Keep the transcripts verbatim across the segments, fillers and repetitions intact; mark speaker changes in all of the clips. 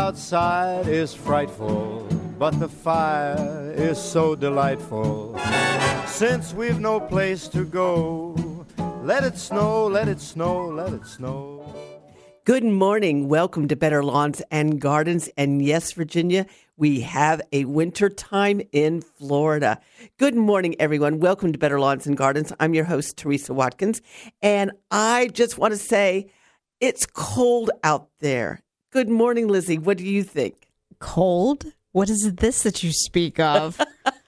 Speaker 1: outside is frightful, but the fire is so delightful. Since we've no place to go, let it snow, let it snow, let it snow.
Speaker 2: Good morning. Welcome to Better Lawns and Gardens. And yes, Virginia, we have a winter time in Florida. Good morning, everyone. Welcome to Better Lawns and Gardens. I'm your host, Teresa Watkins. And I just want to say it's cold out there. Good morning, Lizzie. What do you think?
Speaker 3: Cold? What is this that you speak of?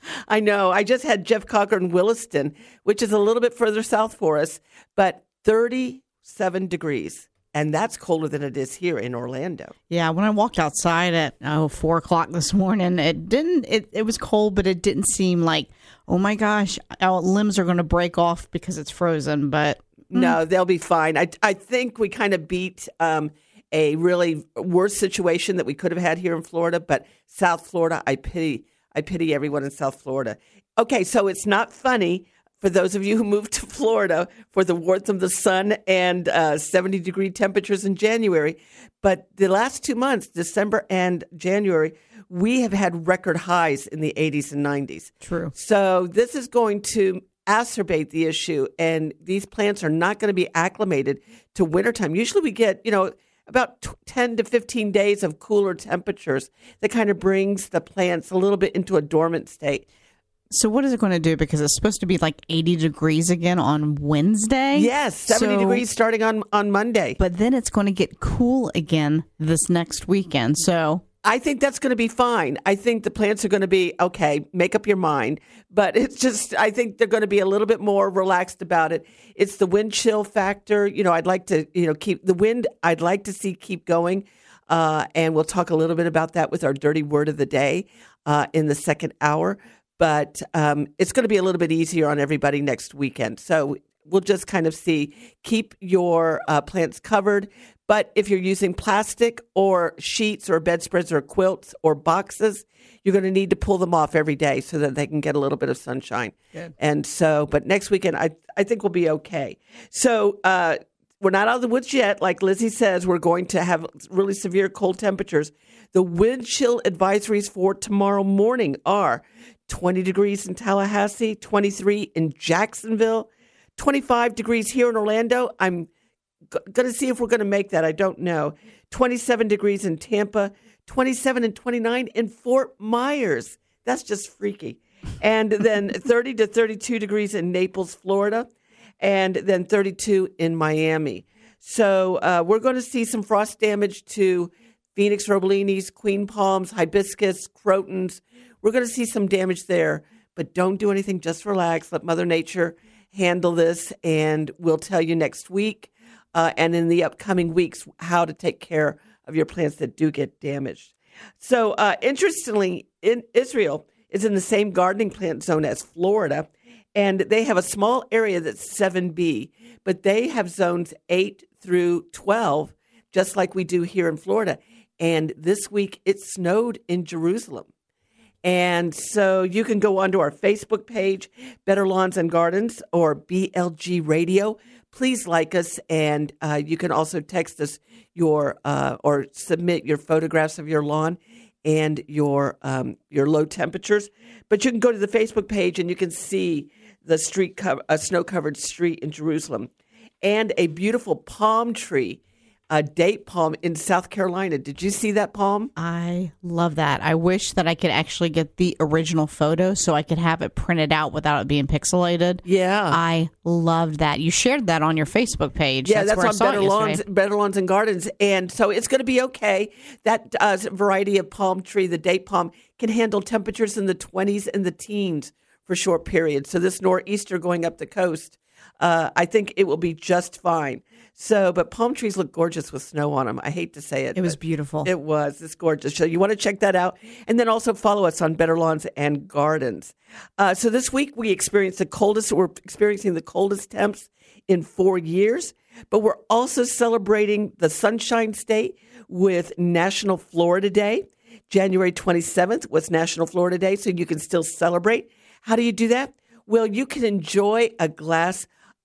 Speaker 2: I know. I just had Jeff Cocker in Williston, which is a little bit further south for us, but thirty-seven degrees. And that's colder than it is here in Orlando.
Speaker 3: Yeah, when I walked outside at oh four o'clock this morning, it didn't. It, it was cold, but it didn't seem like, oh my gosh, our limbs are going to break off because it's frozen. But
Speaker 2: mm. no, they'll be fine. I I think we kind of beat um, a really worse situation that we could have had here in Florida. But South Florida, I pity. I pity everyone in South Florida. Okay, so it's not funny for those of you who moved to Florida for the warmth of the sun and uh, seventy degree temperatures in January. But the last two months, December and January, we have had record highs in the eighties and nineties.
Speaker 3: True.
Speaker 2: So this is going to exacerbate the issue, and these plants are not going to be acclimated to wintertime. Usually we get, you know, about ten to fifteen days of cooler temperatures that kind of brings the plants a little bit into a dormant state.
Speaker 3: So what is it going to do? Because it's supposed to be like eighty degrees again on Wednesday.
Speaker 2: Yes, seventy
Speaker 3: so,
Speaker 2: degrees starting on, on Monday.
Speaker 3: But then it's going to get cool again this next weekend. So
Speaker 2: I think that's going to be fine. I think the plants are going to be, okay, make up your mind. But it's just, I think they're going to be a little bit more relaxed about it. It's the wind chill factor. You know, I'd like to, you know, keep the wind, I'd like to see keep going. Uh, and we'll talk a little bit about that with our dirty word of the day uh, in the second hour. But um, it's going to be a little bit easier on everybody next weekend. So we'll just kind of see, keep your uh, plants covered. But if you're using plastic or sheets or bedspreads or quilts or boxes, you're going to need to pull them off every day so that they can get a little bit of sunshine. Good. And so, but next weekend, I, I think we'll be okay. So uh, we're not out of the woods yet. Like Lizzie says, we're going to have really severe cold temperatures. The wind chill advisories for tomorrow morning are twenty degrees in Tallahassee, twenty-three in Jacksonville, twenty-five degrees here in Orlando. I'm g- going to see if we're going to make that. I don't know. twenty-seven degrees in Tampa, twenty-seven and twenty-nine in Fort Myers. That's just freaky. And then thirty to thirty-two degrees in Naples, Florida, and then thirty-two in Miami. So uh, we're going to see some frost damage to Phoenix robelinis, queen palms, hibiscus, crotons. We're going to see some damage there, but don't do anything. Just relax. Let Mother Nature handle this, and we'll tell you next week uh, and in the upcoming weeks how to take care of your plants that do get damaged. So uh, interestingly, in Israel is in the same gardening plant zone as Florida, and they have a small area that's seven B, but they have zones eight through twelve, just like we do here in Florida. And this week it snowed in Jerusalem. And so you can go onto our Facebook page, Better Lawns and Gardens, or B L G Radio. Please like us, and uh, you can also text us your uh, or submit your photographs of your lawn and your um, your low temperatures. But you can go to the Facebook page and you can see the street co- a snow-covered street in Jerusalem, and a beautiful palm tree. A date palm in South Carolina. Did you see that palm?
Speaker 3: I love that. I wish that I could actually get the original photo so I could have it printed out without it being pixelated.
Speaker 2: Yeah.
Speaker 3: I loved that. You shared that on your Facebook page.
Speaker 2: Yeah,
Speaker 3: that's,
Speaker 2: that's
Speaker 3: where
Speaker 2: on
Speaker 3: I saw
Speaker 2: Better
Speaker 3: it
Speaker 2: Lawns,
Speaker 3: yesterday.
Speaker 2: Better Lawns and Gardens. And so it's going to be okay. That uh, variety of palm tree, the date palm, can handle temperatures in the twenties and the teens for short periods. So this nor'easter going up the coast, uh, I think it will be just fine. So, but palm trees look gorgeous with snow on them. I hate to say it.
Speaker 3: It was beautiful.
Speaker 2: It was. It's gorgeous. So you want to check that out. And then also follow us on Better Lawns and Gardens. Uh, so this week we experienced the coldest, we're experiencing the coldest temps in four years. But we're also celebrating the Sunshine State with National Florida Day. January twenty-seventh was National Florida Day, so you can still celebrate. How do you do that? Well, you can enjoy a glass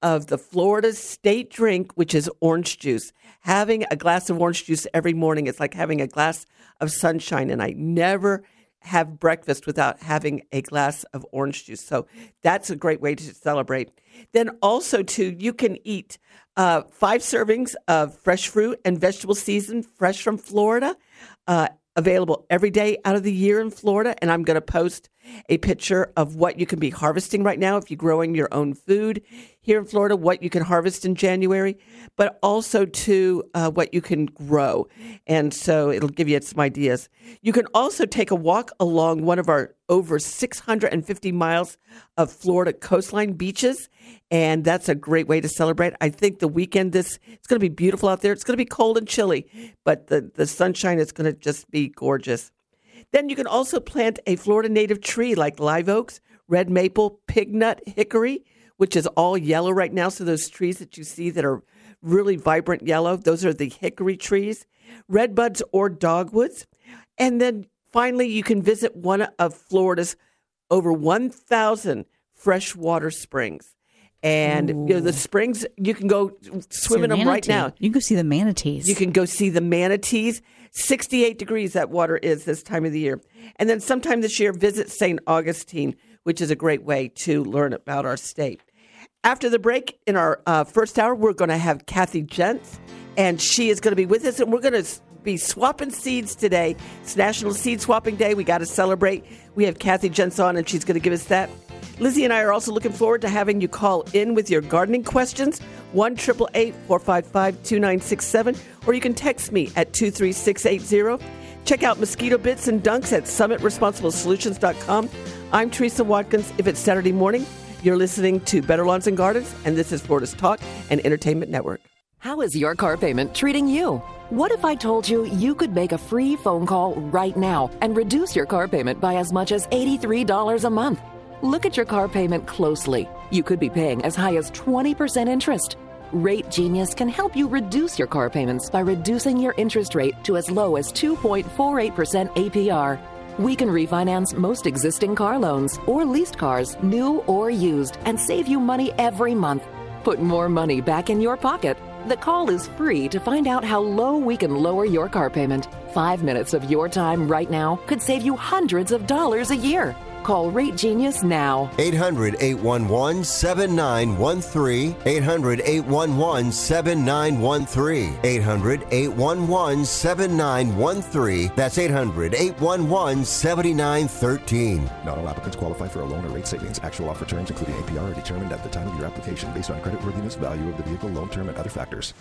Speaker 2: of the Florida state drink, which is orange juice. Having a glass of orange juice every morning is like having a glass of sunshine, and I never have breakfast without having a glass of orange juice. So that's a great way to celebrate. Then also, too, you can eat uh, five servings of fresh fruit and vegetable seasoned fresh from Florida, uh, available every day out of the year in Florida. And I'm going to post a picture of what you can be harvesting right now if you're growing your own food here in Florida, what you can harvest in January, but also to uh, what you can grow. And so it'll give you some ideas. You can also take a walk along one of our over six hundred fifty miles of Florida coastline beaches, and that's a great way to celebrate. I think the weekend, this it's going to be beautiful out there. It's going to be cold and chilly, but the, the sunshine is going to just be gorgeous. Then you can also plant a Florida native tree like live oaks, red maple, pignut, hickory, which is all yellow right now. So those trees that you see that are really vibrant yellow, those are the hickory trees, red buds or dogwoods. And then finally, you can visit one of Florida's over one thousand freshwater springs. And you know, the springs, you can go swim in them right now.
Speaker 3: You can go see the manatees.
Speaker 2: You can go see the manatees. sixty-eight degrees that water is this time of the year. And then sometime this year, visit Saint Augustine, which is a great way to learn about our state. After the break, in our uh, first hour, we're going to have Kathy Jentz, and she is going to be with us, and we're going to be swapping seeds today. It's National Seed Swapping Day. We got to celebrate. We have Kathy Jentz on, and she's going to give us that. Lizzie and I are also looking forward to having you call in with your gardening questions, one eight eight eight, four five five, two nine six seven, or you can text me at two three six eight zero. Check out Mosquito Bits and Dunks at summit responsible solutions dot com. I'm Teresa Watkins. If it's Saturday morning, you're listening to Better Lawns and Gardens, and this is Florida's Talk and Entertainment Network.
Speaker 4: How is your car payment treating you? What if I told you you could make a free phone call right now and reduce your car payment by as much as eighty-three dollars a month? Look at your car payment closely. You could be paying as high as twenty percent interest. Rate Genius can help you reduce your car payments by reducing your interest rate to as low as two point four eight percent A P R. We can refinance most existing car loans or leased cars, new or used, and save you money every month. Put more money back in your pocket. The call is free to find out how low we can lower your car payment. Five minutes of your time right now could save you hundreds of dollars a year. Call Rate Genius now.
Speaker 5: eight hundred, eight one one, seven nine one three. eight hundred, eight one one, seven nine one three. eight hundred, eight one one, seven nine one three. That's eight hundred, eight one one, seven nine one three.
Speaker 6: Not all applicants qualify for a loan or rate savings. Actual offer terms, including A P R, are determined at the time of your application based on creditworthiness, value of the vehicle, loan term, and other factors.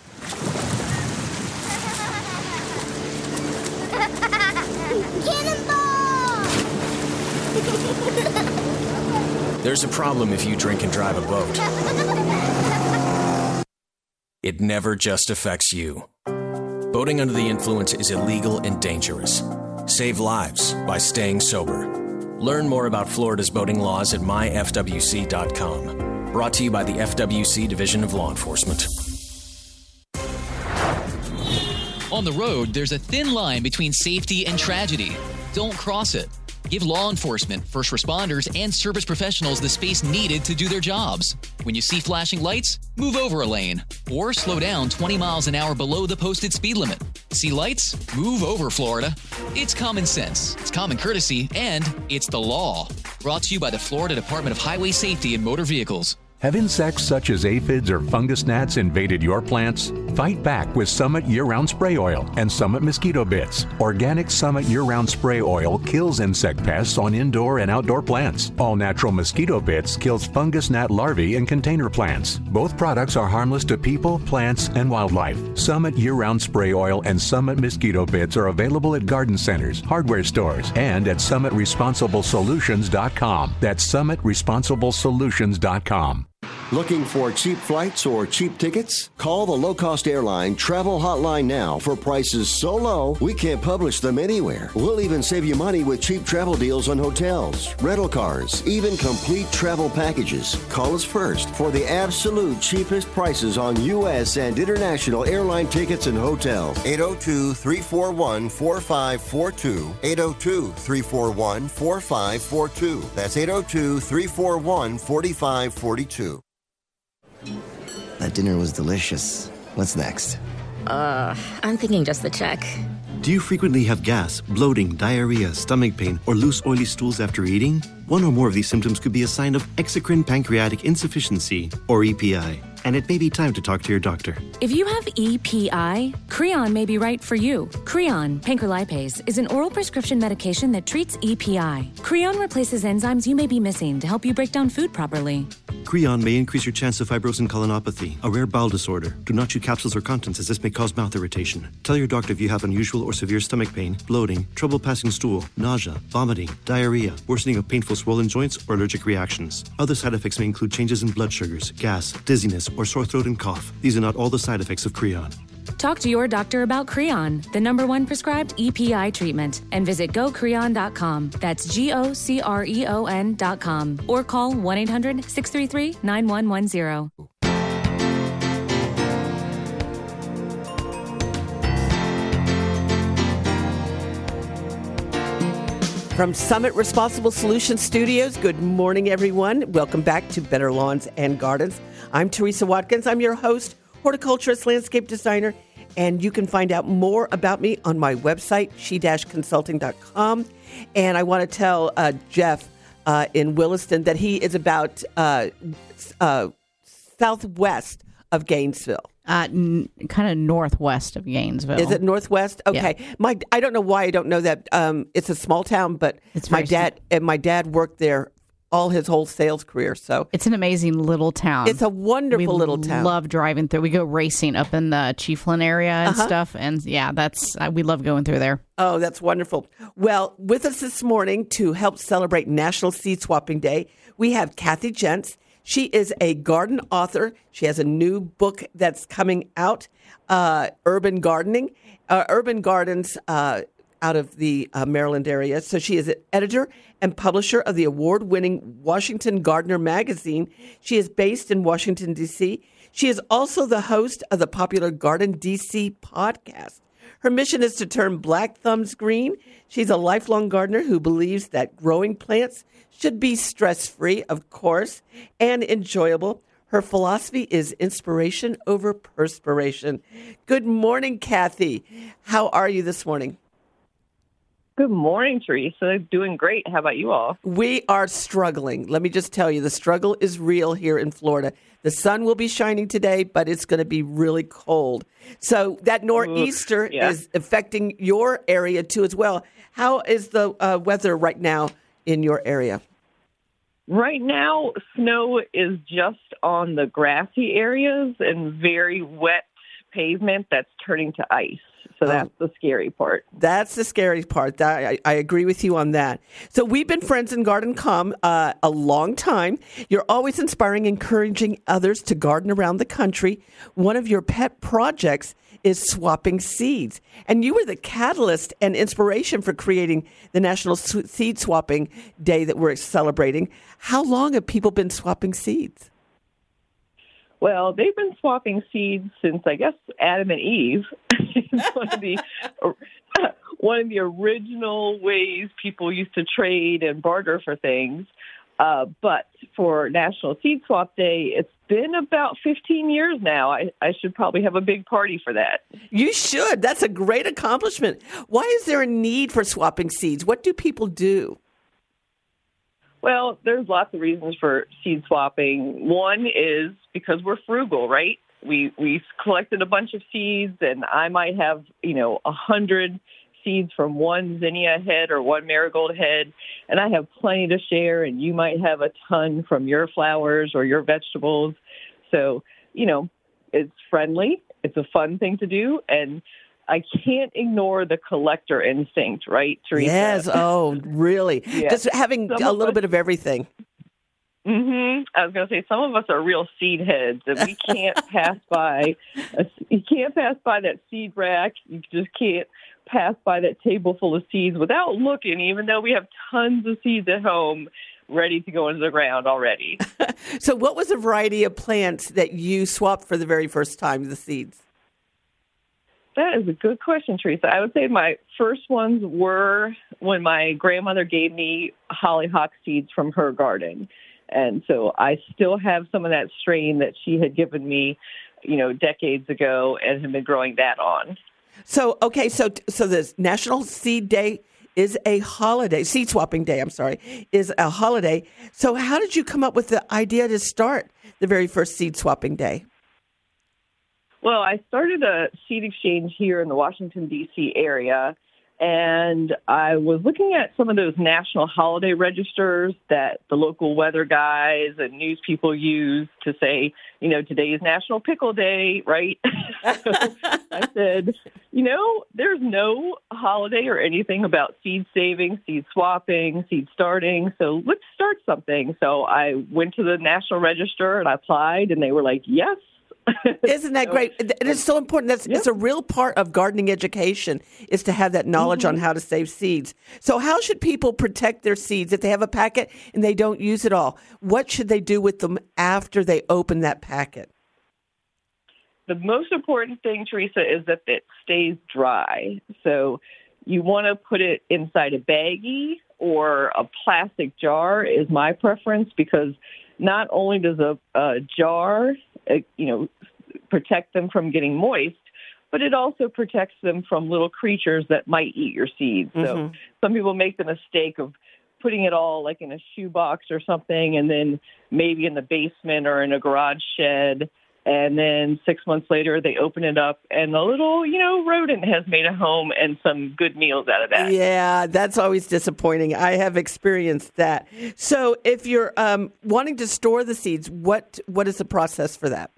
Speaker 7: Cannonball!
Speaker 8: There's a problem if you drink and drive a boat. It never just affects you. Boating under the influence is illegal and dangerous. Save lives by staying sober. Learn more about Florida's boating laws at my f w c dot com. Brought to you by the F W C Division of Law Enforcement.
Speaker 9: On the road, there's a thin line between safety and tragedy. Don't cross it. Give law enforcement, first responders, and service professionals the space needed to do their jobs. When you see flashing lights, move over a lane or slow down twenty miles an hour below the posted speed limit. See lights? Move over, Florida. It's common sense, it's common courtesy, and it's the law. Brought to you by the Florida Department of Highway Safety and Motor Vehicles.
Speaker 10: Have insects such as aphids or fungus gnats invaded your plants? Fight back with Summit Year-Round Spray Oil and Summit Mosquito Bits. Organic Summit Year-Round Spray Oil kills insect pests on indoor and outdoor plants. All natural Mosquito Bits kills fungus gnat larvae in container plants. Both products are harmless to people, plants, and wildlife. Summit Year-Round Spray Oil and Summit Mosquito Bits are available at garden centers, hardware stores, and at summit responsible solutions dot com. That's summit responsible solutions dot com.
Speaker 5: Looking for cheap flights or cheap tickets? Call the low-cost airline travel hotline now for prices so low we can't publish them anywhere. We'll even save you money with cheap travel deals on hotels, rental cars, even complete travel packages. Call us first for the absolute cheapest prices on U S and international airline tickets and hotels. eight oh two, three four one, four five four two. eight oh two, three four one, four five four two. That's eight oh two, three four one, four five four two.
Speaker 11: That dinner was delicious. What's next?
Speaker 12: Uh, I'm thinking just the check.
Speaker 13: Do you frequently have gas, bloating, diarrhea, stomach pain, or loose, oily stools after eating? One or more of these symptoms could be a sign of exocrine pancreatic insufficiency, or E P I, and it may be time to talk to your doctor.
Speaker 14: If you have E P I, Creon may be right for you. Creon, pancrelipase, is an oral prescription medication that treats E P I. Creon replaces enzymes you may be missing to help you break down food properly.
Speaker 13: Creon may increase your chance of fibrosis colonopathy, a rare bowel disorder. Do not chew capsules or contents as this may cause mouth irritation. Tell your doctor if you have unusual or severe stomach pain, bloating, trouble passing stool, nausea, vomiting, diarrhea, worsening of painful swollen joints, or allergic reactions. Other side effects may include changes in blood sugars, gas, dizziness, or sore throat and cough. These are not all the side effects of Creon.
Speaker 14: Talk to your doctor about Creon, the number one prescribed E P I treatment, and visit go creon dot com. That's G O C R E O N dot com. Or call one eight hundred six three three nine one one zero.
Speaker 2: From Summit Responsible Solutions Studios, good morning, everyone. Welcome back to Better Lawns and Gardens. I'm Teresa Watkins. I'm your host, horticulturist, landscape designer, and you can find out more about me on my website, she dash consulting dot com. And I want to tell uh, Jeff uh, in Williston that he is about uh, uh, southwest of Gainesville.
Speaker 3: Uh, n- kind of northwest of Gainesville.
Speaker 2: Is it northwest? Okay.
Speaker 3: Yeah.
Speaker 2: My I don't know why I don't know that. Um, it's a small town, but
Speaker 3: It's
Speaker 2: my
Speaker 3: very
Speaker 2: dad and my dad worked there all his whole sales career. So
Speaker 3: It's an amazing little town.
Speaker 2: it's a wonderful
Speaker 3: we
Speaker 2: little town.
Speaker 3: love driving through. We go racing up in the Chiefland area and
Speaker 2: Uh-huh.
Speaker 3: stuff, and yeah, that's uh, we love going through there.
Speaker 2: Oh, that's wonderful. Well, with us this morning to help celebrate National Seed Swapping Day, we have Kathy Jentz. She is a garden author. She has a new book that's coming out, uh, Urban Gardening, uh, Urban Gardens uh, out of the uh, Maryland area. So she is an editor and publisher of the award-winning Washington Gardener magazine. She is based in Washington, D C. She is also the host of the popular Garden D C podcast. Her mission is to turn black thumbs green. She's a lifelong gardener who believes that growing plants should be stress-free, of course, and enjoyable. Her philosophy is inspiration over perspiration. Good morning, Kathy. How are you this morning?
Speaker 15: Good morning, Teresa. Doing great. How about you all?
Speaker 2: We are struggling. Let me just tell you, the struggle is real here in Florida. The sun will be shining today, but it's going to be really cold. So that nor'easter
Speaker 15: yeah.
Speaker 2: is affecting your area too as well. How is the uh, weather right now in your area?
Speaker 15: Right now, snow is just on the grassy areas and very wet pavement that's turning to ice. So that's the scary part.
Speaker 2: That's the scary part. That, I, I agree with you on that. So we've been friends in Garden Com uh, a long time. You're always inspiring, encouraging others to garden around the country. One of your pet projects is swapping seeds. And you were the catalyst and inspiration for creating the National Seed Swapping Day that we're celebrating. How long have people been swapping seeds?
Speaker 15: Well, they've been swapping seeds since, I guess, Adam and Eve. It's one of the one of the original ways people used to trade and barter for things. Uh, but for National Seed Swap Day, it's been about fifteen years now. I, I should probably have a big party for that.
Speaker 2: You should. That's a great accomplishment. Why is there a need for swapping seeds? What do people do?
Speaker 15: Well, there's lots of reasons for seed swapping. One is because we're frugal, right? We we collected a bunch of seeds, and I might have, you know, a hundred seeds from one zinnia head or one marigold head, and I have plenty to share, and you might have a ton from your flowers or your vegetables. So, you know, it's friendly. It's a fun thing to do, and I can't ignore the collector instinct, right, Teresa?
Speaker 2: Yes. Oh, really?
Speaker 15: Yeah.
Speaker 2: Just having
Speaker 15: Some
Speaker 2: a little
Speaker 15: us,
Speaker 2: bit of everything.
Speaker 15: Mm-hmm. I was going to say some of us are real seed heads, and we can't pass by. A, you can't pass by that seed rack. You just can't pass by that table full of seeds without looking, even though we have tons of seeds at home ready to go into the ground already.
Speaker 2: So, what was the variety of plants that you swapped for the very first time? The seeds.
Speaker 15: That is a good question, Teresa. I would say my first ones were when my grandmother gave me hollyhock seeds from her garden. And so I still have some of that strain that she had given me, you know, decades ago, and have been growing that on.
Speaker 2: So, okay, so so this National Seed Day is a holiday, seed swapping day, I'm sorry, is a holiday. So how did you come up with the idea to start the very first seed swapping day?
Speaker 15: Well, I started a seed exchange here in the Washington, D C area, and I was looking at some of those national holiday registers that the local weather guys and news people use to say, you know, today is National Pickle Day, right? So I said, you know, there's no holiday or anything about seed saving, seed swapping, seed starting, so let's start something. So I went to the National Register and I applied, and they were like, yes.
Speaker 2: Isn't that great? It is so important. That's yeah. It's a real part of gardening education is to have that knowledge mm-hmm. on how to save seeds. So how should people protect their seeds if they have a packet and they don't use it all? What should they do with them after they open that packet?
Speaker 15: The most important thing, Teresa, is that it stays dry. So you want to put it inside a baggie or a plastic jar is my preference, because not only does a, a jar Uh, you know, protect them from getting moist, but it also protects them from little creatures that might eat your seeds. Mm-hmm. So some people make the mistake of putting it all like in a shoebox or something, and then maybe in the basement or in a garage shed. And then six months later, they open it up, and a little, you know, rodent has made a home and some good meals out of that.
Speaker 2: Yeah, that's always disappointing. I have experienced that. So if you're um, wanting to store the seeds, what what is the process for that?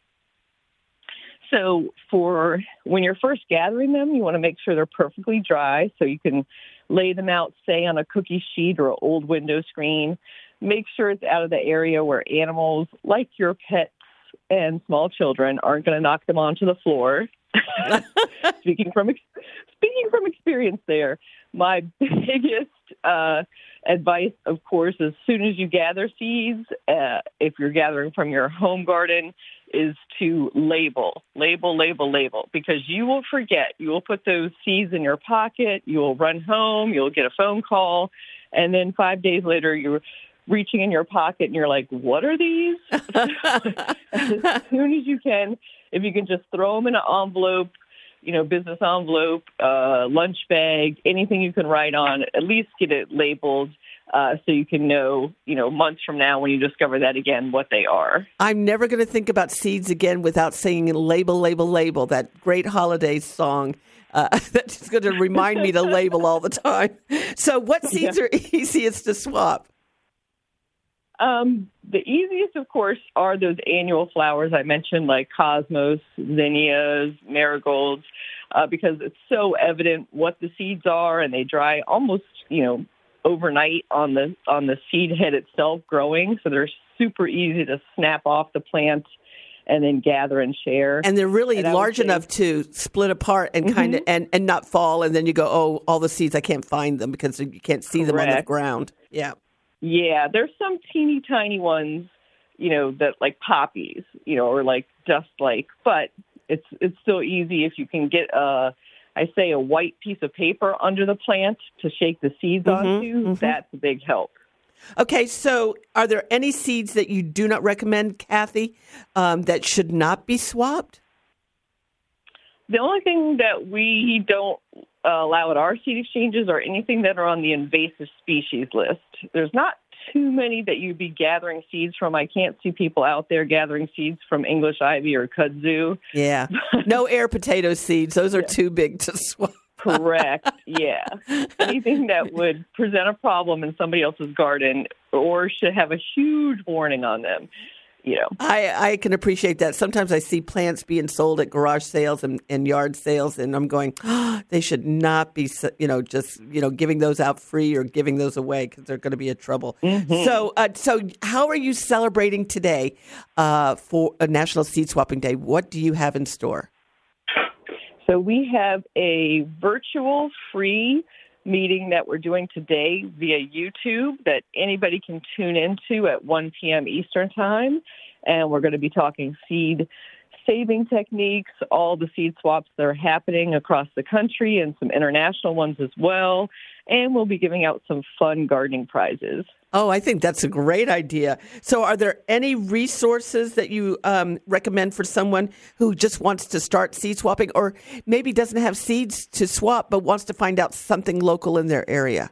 Speaker 15: So for when you're first gathering them, you want to make sure they're perfectly dry so you can lay them out, say, on a cookie sheet or an old window screen. Make sure it's out of the area where animals like your pets and small children aren't going to knock them onto the floor. speaking from speaking from experience there, my biggest uh, advice, of course, as soon as you gather seeds, uh, if you're gathering from your home garden, is to label, label, label, label, because you will forget. You will put those seeds in your pocket. You will run home. You'll get a phone call. And then five days later, you're reaching in your pocket and you're like, what are these? As soon as you can, if you can just throw them in an envelope, you know, business envelope, uh, lunch bag, anything you can write on, at least get it labeled uh, so you can know, you know, months from now when you discover that again, what they are.
Speaker 2: I'm never going to think about seeds again without saying label, label, label, that great holiday song. Uh, that's just going to remind me to label all the time. So what seeds yeah. are easiest to swap?
Speaker 15: Um, the easiest, of course, are those annual flowers I mentioned, like cosmos, zinnias, marigolds, uh, because it's so evident what the seeds are, and they dry almost, you know, overnight on the on the seed head itself growing. So they're super easy to snap off the plant and then gather and share.
Speaker 2: And they're really
Speaker 15: and
Speaker 2: large say, enough to split apart and mm-hmm. kind of and, and not fall. And then you go, oh, all the seeds, I can't find them because you can't see Correct. them on the ground. Yeah.
Speaker 15: Yeah, there's some teeny tiny ones, you know, that like poppies, you know, or like dust-like, but it's it's still easy if you can get a, I say a white piece of paper under the plant to shake the seeds mm-hmm, onto. Mm-hmm. That's a big help.
Speaker 2: Okay, so are there any seeds that you do not recommend, Kathy, um, that should not be swapped?
Speaker 15: The only thing that we don't uh, allow at our seed exchanges are anything that are on the invasive species list. There's not too many that you'd be gathering seeds from. I can't see people out there gathering seeds from English ivy or kudzu.
Speaker 2: Yeah. No air potato seeds. Those are yeah. too big to swap.
Speaker 15: Correct. Yeah. Anything that would present a problem in somebody else's garden or should have a huge warning on them. You know,
Speaker 2: I, I can appreciate that. Sometimes I see plants being sold at garage sales and, and yard sales, and I'm going, oh, they should not be, you know, just, you know, giving those out free or giving those away because they're going to be a trouble. Mm-hmm. So, uh, so how are you celebrating today uh, for a National Seed Swapping Day? What do you have in store?
Speaker 15: So we have a virtual free meeting that we're doing today via YouTube that anybody can tune into at one p.m. Eastern Time. And we're going to be talking seed saving techniques, all the seed swaps that are happening across the country and some international ones as well. And we'll be giving out some fun gardening prizes.
Speaker 2: Oh, I think that's a great idea. So are there any resources that you um, recommend for someone who just wants to start seed swapping or maybe doesn't have seeds to swap but wants to find out something local in their area?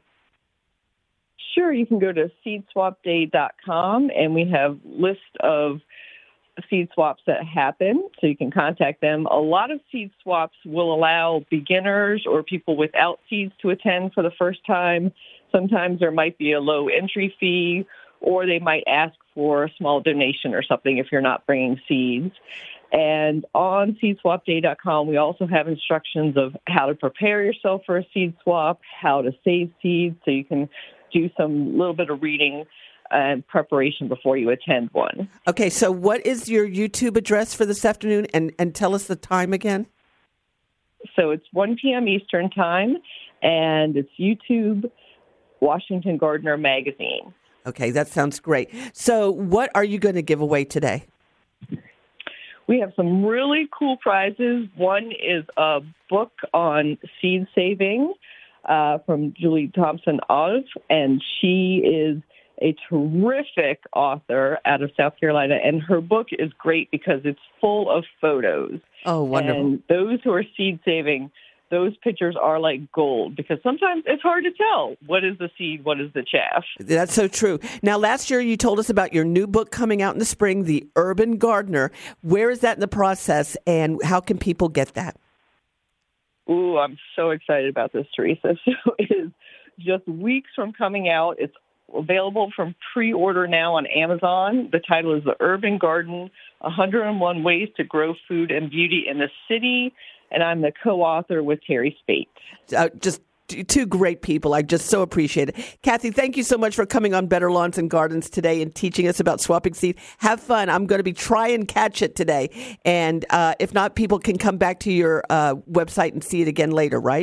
Speaker 15: Sure, you can go to seed swap day dot com, and we have lists of seed swaps that happen, so you can contact them. A lot of seed swaps will allow beginners or people without seeds to attend for the first time. Sometimes there might be a low entry fee, or they might ask for a small donation or something if you're not bringing seeds. And on seed swap day dot com, we also have instructions of how to prepare yourself for a seed swap, how to save seeds, so you can do some little bit of reading and preparation before you attend one.
Speaker 2: Okay, so what is your YouTube address for this afternoon? And, and tell us the time again.
Speaker 15: So it's one p.m. Eastern time, and it's YouTube Washington Gardener Magazine.
Speaker 2: Okay, that sounds great. So what are you going to give away today?
Speaker 15: We have some really cool prizes. One is a book on seed saving uh, from Julie Thompson Olive, and she is a terrific author out of South Carolina, and her book is great because it's full of photos.
Speaker 2: Oh, wonderful.
Speaker 15: And those who are seed saving, those pictures are like gold because sometimes it's hard to tell what is the seed, what is the chaff.
Speaker 2: That's so true. Now, last year you told us about your new book coming out in the spring, The Urban Gardener. Where is that in the process, and how can people get that?
Speaker 15: Ooh, I'm so excited about this, Teresa. So it is just weeks from coming out. It's available from pre-order now on Amazon. The title is The Urban Garden, one hundred one Ways to Grow Food and Beauty in the City, and I'm the co-author with Terry Spate.
Speaker 2: Uh, just two great people. I just so appreciate it. Kathy, thank you so much for coming on Better Lawns and Gardens today and teaching us about swapping seed. Have fun. I'm going to be try and catch it today. And uh, if not, people can come back to your uh, website and see it again later, right?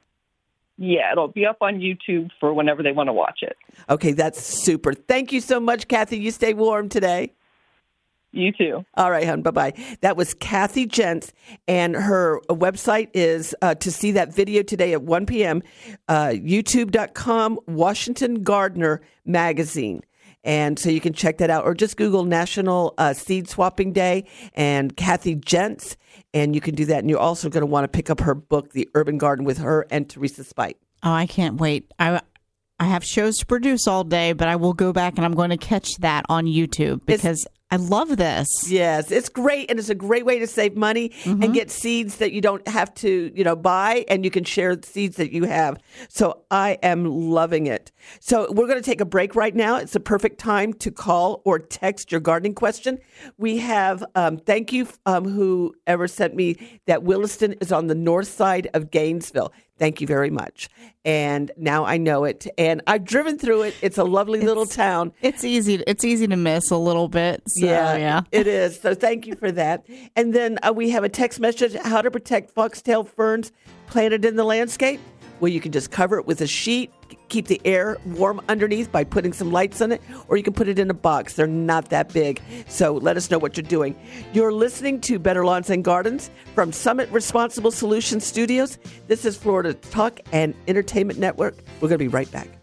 Speaker 15: Yeah, it'll be up on YouTube for whenever they want to watch it.
Speaker 2: Okay, that's super. Thank you so much, Kathy. You stay warm today.
Speaker 15: You too.
Speaker 2: All right, hon. Bye-bye. That was Kathy Jentz, and her website is uh, to see that video today at one p.m., uh, youtube dot com, Washington Gardener Magazine. And so you can check that out, or just Google National uh, Seed Swapping Day and Kathy Jentz, and you can do that. And you're also going to want to pick up her book, The Urban Garden, with her and Teresa Spite.
Speaker 3: Oh, I can't wait. I I have shows to produce all day, but I will go back and I'm going to catch that on YouTube because it's, I love this.
Speaker 2: Yes, it's great, and it's a great way to save money mm-hmm. and get seeds that you don't have to, you know, buy, and you can share the seeds that you have. So I am loving it. So we're going to take a break right now. It's the perfect time to call or text your gardening question. We have, um, thank you, um, whoever sent me that Williston is on the north side of Gainesville. Thank you very much. And now I know it. And I've driven through it. It's a lovely it's, little town.
Speaker 3: It's easy. It's easy to miss a little bit. So, yeah, yeah,
Speaker 2: it is. So thank you for that. And then uh, we have a text message, how to protect foxtail ferns planted in the landscape. Well, you can just cover it with a sheet, keep the air warm underneath by putting some lights on it, or you can put it in a box. They're not that big. So let us know what you're doing. You're listening to Better Lawns and Gardens from Summit Responsible Solutions Studios. This is Florida Talk and Entertainment Network. We're going to be right back.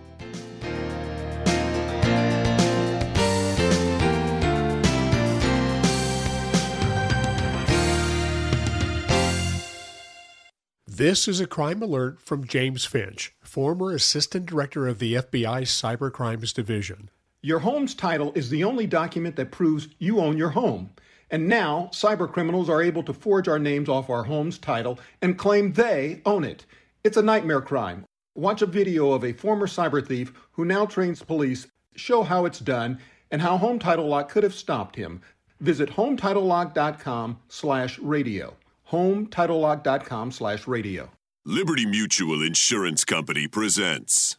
Speaker 16: This is a crime alert from James Finch, former Assistant Director of the F B I's Cybercrimes Division.
Speaker 17: Your home's title is the only document that proves you own your home. And now, cybercriminals are able to forge our names off our home's title and claim they own it. It's a nightmare crime. Watch a video of a former cyber thief who now trains police, show how it's done, and how Home Title Lock could have stopped him. Visit home title lock dot com slash radio. home title lock dot com slash radio.
Speaker 18: Liberty Mutual Insurance Company presents.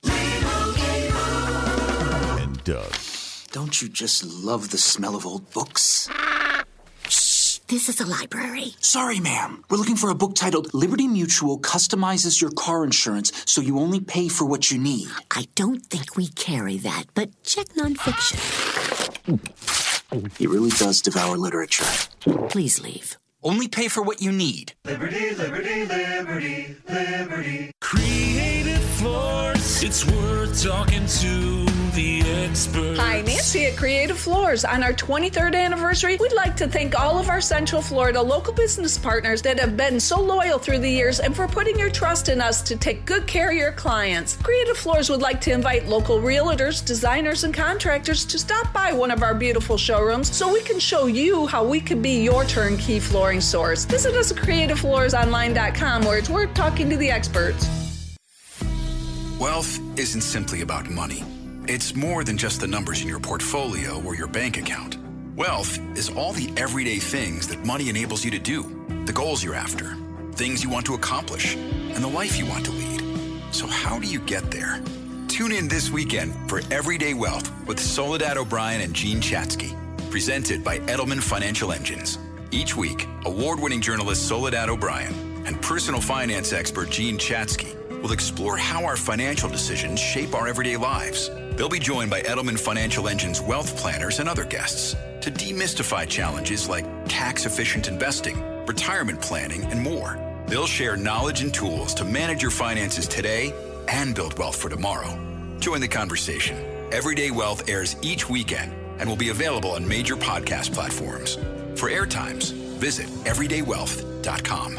Speaker 19: And Doug.
Speaker 20: Don't you just love the smell of old books?
Speaker 21: Shh, this is a library.
Speaker 20: Sorry, ma'am. We're looking for a book titled Liberty Mutual Customizes Your Car Insurance so you only pay for what you need.
Speaker 21: I don't think we carry that, but check nonfiction.
Speaker 20: He really does devour literature.
Speaker 21: Please leave.
Speaker 20: Only pay for what you need.
Speaker 19: Liberty, liberty, liberty, liberty. Creative Floors. It's worth talking to the experts.
Speaker 22: Hi, Nancy at Creative Floors. On our twenty-third anniversary, we'd like to thank all of our Central Florida local business partners that have been so loyal through the years and for putting your trust in us to take good care of your clients. Creative Floors would like to invite local realtors, designers, and contractors to stop by one of our beautiful showrooms so we can show you how we can be your turnkey flooring source. Visit us at creative floors online dot com where it's worth talking to the experts.
Speaker 23: Wealth isn't simply about money. It's more than just the numbers in your portfolio or your bank account. Wealth is all the everyday things that money enables you to do, the goals you're after, things you want to accomplish, and the life you want to lead. So how do you get there? Tune in this weekend for Everyday Wealth with Soledad O'Brien and Gene Chatsky, presented by Edelman Financial Engines. Each week, award-winning journalist Soledad O'Brien and personal finance expert Gene Chatsky will explore how our financial decisions shape our everyday lives. They'll be joined by Edelman Financial Engine's wealth planners and other guests to demystify challenges like tax-efficient investing, retirement planning, and more. They'll share knowledge and tools to manage your finances today and build wealth for tomorrow. Join the conversation. Everyday Wealth airs each weekend and will be available on major podcast platforms. For airtimes, visit everyday wealth dot com.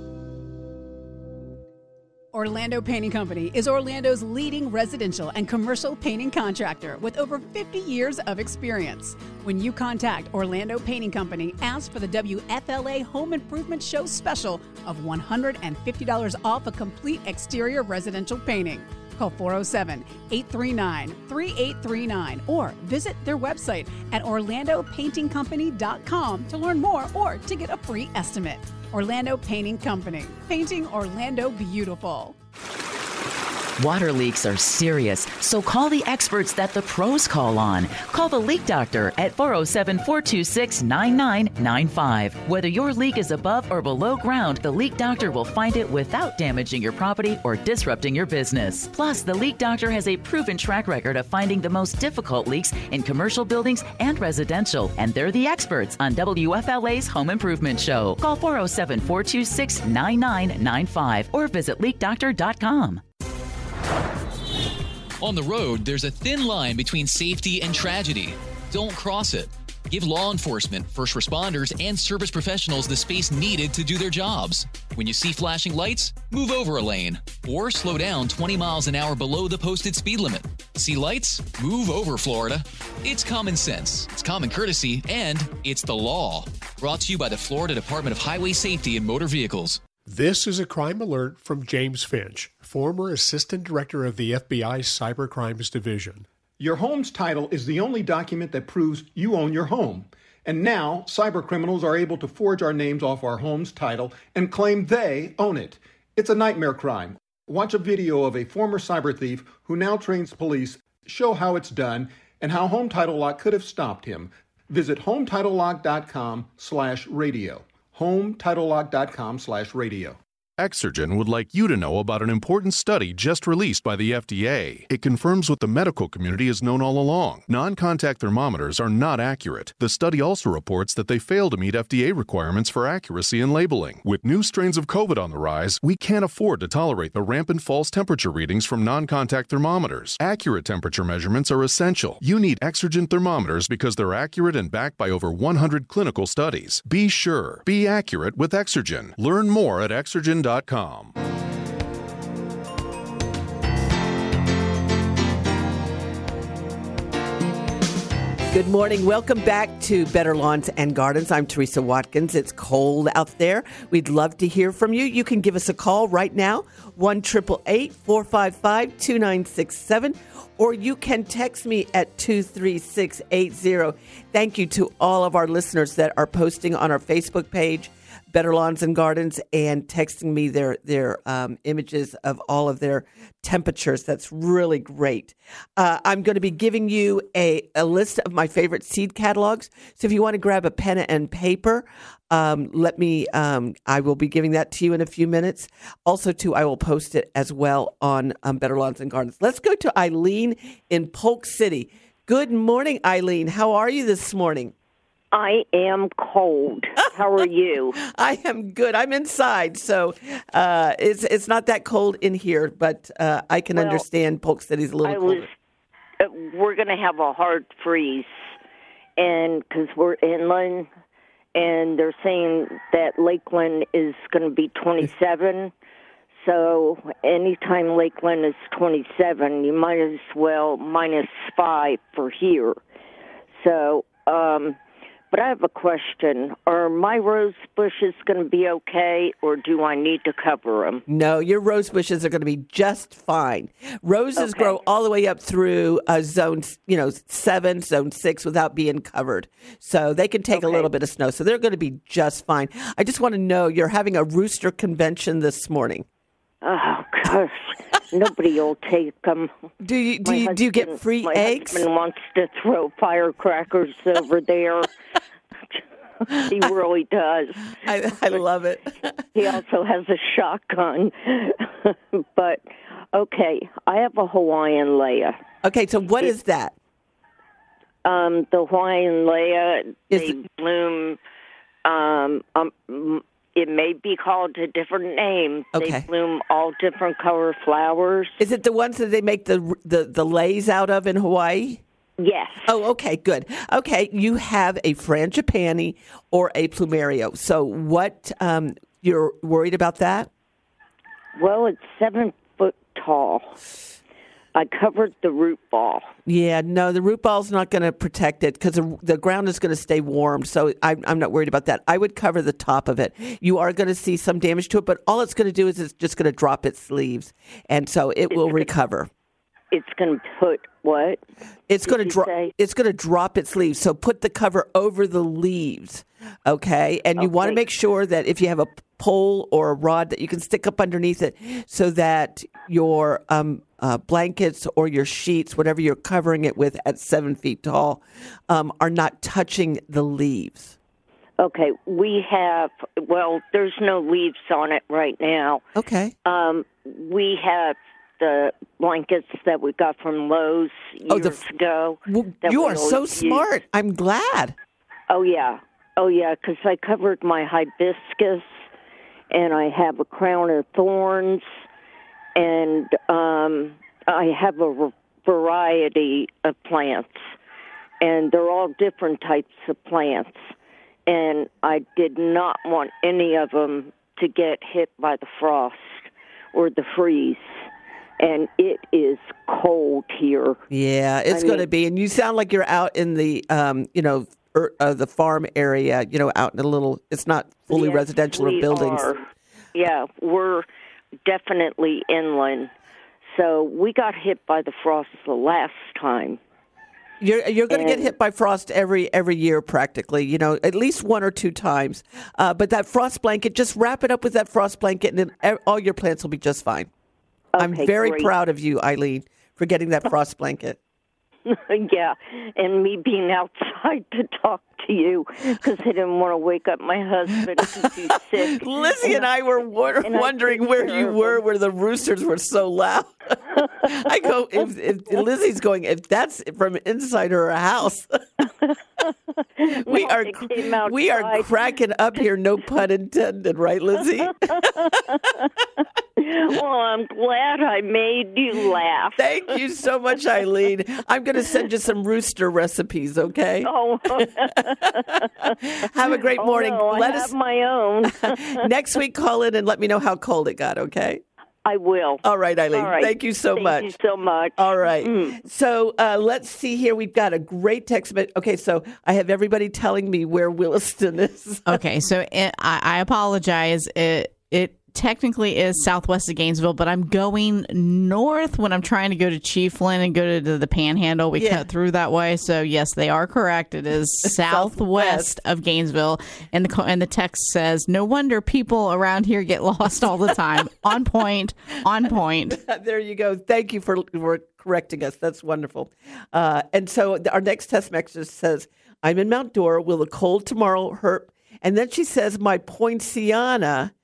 Speaker 24: Orlando Painting Company is Orlando's leading residential and commercial painting contractor with over fifty years of experience. When you contact Orlando Painting Company, ask for the W F L A Home Improvement Show special of one hundred fifty dollars off a complete exterior residential painting. Call four oh seven, eight three nine, three eight three nine or visit their website at orlando painting company dot com to learn more or to get a free estimate. Orlando Painting Company, painting Orlando beautiful.
Speaker 25: Water leaks are serious, so call the experts that the pros call on. Call the Leak Doctor at four oh seven, four two six, nine nine nine five. Whether your leak is above or below ground, the Leak Doctor will find it without damaging your property or disrupting your business. Plus, the Leak Doctor has a proven track record of finding the most difficult leaks in commercial buildings and residential, and they're the experts on W F L A's Home Improvement Show. Call four oh seven, four two six, nine nine nine five or visit leak doctor dot com.
Speaker 9: On the road, there's a thin line between safety and tragedy. Don't cross it. Give law enforcement, first responders, and service professionals the space needed to do their jobs. When you see flashing lights, move over a lane or slow down twenty miles an hour below the posted speed limit. See lights? Move over, Florida. It's common sense, it's common courtesy, and it's the law. Brought to you by the Florida Department of Highway Safety and Motor Vehicles.
Speaker 16: This is a crime alert from James Finch, former Assistant Director of the F B I's Cyber Crimes Division.
Speaker 17: Your home's title is the only document that proves you own your home. And now, cyber criminals are able to forge our names off our home's title and claim they own it. It's a nightmare crime. Watch a video of a former cyber thief who now trains police, show how it's done, and how Home Title Lock could have stopped him. Visit home title lock dot com slash radio. home title lock dot com slash radio.
Speaker 26: Exergen would like you to know about an important study just released by the F D A. It confirms what the medical community has known all along. Non-contact thermometers are not accurate. The study also reports that they fail to meet F D A requirements for accuracy in labeling. With new strains of COVID on the rise, we can't afford to tolerate the rampant false temperature readings from non-contact thermometers. Accurate temperature measurements are essential. You need Exergen thermometers because they're accurate and backed by over one hundred clinical studies. Be sure. Be accurate with Exergen. Learn more at exergen dot com.
Speaker 2: Good morning. Welcome back to Better Lawns and Gardens. I'm Teresa Watkins. It's cold out there. We'd love to hear from you. You can give us a call right now, one eight eight eight, four five five, two nine six seven, or you can text me at two three six eight zero. Thank you to all of our listeners that are posting on our Facebook page, Better Lawns and Gardens, and texting me their their um, images of all of their temperatures. That's really great. Uh, I'm going to be giving you a, a list of my favorite seed catalogs. So if you want to grab a pen and paper, um, let me, um, I will be giving that to you in a few minutes. Also, too, I will post it as well on um, Better Lawns and Gardens. Let's go to Eileen in Polk City. Good morning, Eileen. How are you this morning?
Speaker 1: I am cold. How are you?
Speaker 2: I am good. I'm inside, so uh, it's it's not that cold in here, but uh, I can
Speaker 1: Well,
Speaker 2: understand Polk City's a little
Speaker 1: I
Speaker 2: colder.
Speaker 1: was. Uh, we're going to have a hard freeze, and because we're inland, and they're saying that Lakeland is going to be twenty-seven. So anytime Lakeland is twenty-seven, you might as well minus five for here. So, um, but I have a question. Are my rose bushes going to be okay, or do I need to cover them?
Speaker 2: No, your rose bushes are going to be just fine. Roses
Speaker 1: Okay.
Speaker 2: grow all the way up through uh, zone, you know, seven, zone six without being covered. So they can take a little bit of snow. So they're going to be just fine. I just want to know, you're having a rooster convention this morning.
Speaker 1: Oh, gosh. Nobody will take them.
Speaker 2: Do you do you, do you get free
Speaker 1: my
Speaker 2: eggs?
Speaker 1: My husband wants to throw firecrackers over there. He really does.
Speaker 2: I, I love it.
Speaker 1: He also has a shotgun. But, okay, I have a Hawaiian Leia.
Speaker 2: Okay, so what is that?
Speaker 1: Um, the Hawaiian Leia,
Speaker 2: Is
Speaker 1: they bloom, um, um, it may be called a different name.
Speaker 2: Okay.
Speaker 1: They bloom all different color flowers.
Speaker 2: Is it the ones that they make the the, the leis out of in Hawaii?
Speaker 1: Yes.
Speaker 2: Oh, okay, good. Okay, you have a frangipani or a plumerio. So what, um, you're worried about that?
Speaker 1: Well, it's seven foot tall. I covered the root ball.
Speaker 2: Yeah, no, the root ball's not going to protect it because the, the ground is going to stay warm. So I'm, I'm not worried about that. I would cover the top of it. You are going to see some damage to it, but all it's going to do is it's just going to drop its leaves. And so it will recover.
Speaker 1: It's going to put what?
Speaker 2: It's
Speaker 1: Did
Speaker 2: going to
Speaker 1: you
Speaker 2: drop.
Speaker 1: say?
Speaker 2: It's going to drop its leaves. So put the cover over the leaves, okay? And you want to
Speaker 1: Okay.
Speaker 2: make sure that if you have a pole or a rod that you can stick up underneath it, so that your um, uh, blankets or your sheets, whatever you're covering it with at seven feet tall, um, are not touching the leaves.
Speaker 1: Okay, we have, well, there's no leaves on it right now.
Speaker 2: Okay.
Speaker 1: Um, we have the blankets that we got from Lowe's years
Speaker 2: Oh, the f-
Speaker 1: ago. that
Speaker 2: You
Speaker 1: we
Speaker 2: are so
Speaker 1: always
Speaker 2: smart.
Speaker 1: use.
Speaker 2: I'm glad.
Speaker 1: Oh, yeah. Oh, yeah, because I covered my hibiscus, and I have a crown of thorns, and um, I have a v- variety of plants, and they're all different types of plants. And I did not want any of them to get hit by the frost or the freeze. And it is cold here.
Speaker 2: Yeah, it's
Speaker 1: I
Speaker 2: going to
Speaker 1: mean-
Speaker 2: be. And you sound like you're out in the, um, you know, er, uh, the farm area. You know, out in a little. It's not fully
Speaker 1: Yes,
Speaker 2: residential or
Speaker 1: we
Speaker 2: buildings.
Speaker 1: are. Yeah, we're definitely inland. So we got hit by the frost the last time.
Speaker 2: You're you're going to get
Speaker 1: And-
Speaker 2: hit by frost every every year, practically. You know, at least one or two times. Uh, but that frost blanket, just wrap it up with that frost blanket, and then e- all your plants will be just fine. I'm
Speaker 1: Okay,
Speaker 2: very
Speaker 1: great.
Speaker 2: proud of you, Eileen, for getting that frost blanket.
Speaker 1: Yeah, and me being outside to talk to you because I didn't want to wake up my husband because he's sick.
Speaker 2: Lizzie and I were wo-
Speaker 1: and I
Speaker 2: wondering
Speaker 1: took
Speaker 2: where
Speaker 1: care
Speaker 2: you
Speaker 1: of
Speaker 2: were,
Speaker 1: him.
Speaker 2: where the roosters were so loud. I go, if, if Lizzie's going, if that's from inside her house, we
Speaker 1: No,
Speaker 2: are
Speaker 1: it came
Speaker 2: we are
Speaker 1: outside.
Speaker 2: cracking up here. No pun intended, right, Lizzie?
Speaker 1: Well, I'm glad I made you laugh.
Speaker 2: Thank you so much, Eileen. I'm going to send you some rooster recipes, okay?
Speaker 1: Oh.
Speaker 2: Have a great
Speaker 1: Oh,
Speaker 2: morning.
Speaker 1: no, I
Speaker 2: let
Speaker 1: have
Speaker 2: us
Speaker 1: my own.
Speaker 2: next week. Call in and let me know how cold it got, okay?
Speaker 1: I will.
Speaker 2: All right, Eileen.
Speaker 1: All right.
Speaker 2: Thank you so
Speaker 1: Thank
Speaker 2: much.
Speaker 1: you so much.
Speaker 2: All right.
Speaker 1: Mm.
Speaker 2: So uh, let's see here. We've got a great text. But okay, so I have everybody telling me where Williston is.
Speaker 3: Okay, so it, I, I apologize. It it technically is southwest of Gainesville, but I'm going north when I'm trying to go to Chiefland and go to, to the Panhandle. We
Speaker 2: Yeah.
Speaker 3: cut through that way, so yes, they are correct. It is southwest of Gainesville, and the co- and the text says, "No wonder people around here get lost all the time." On point, on point.
Speaker 2: There you go. Thank you for, for correcting us. That's wonderful. Uh, and so our next text message says, "I'm in Mount Dora. Will the cold tomorrow hurt?" And then she says, "My poinciana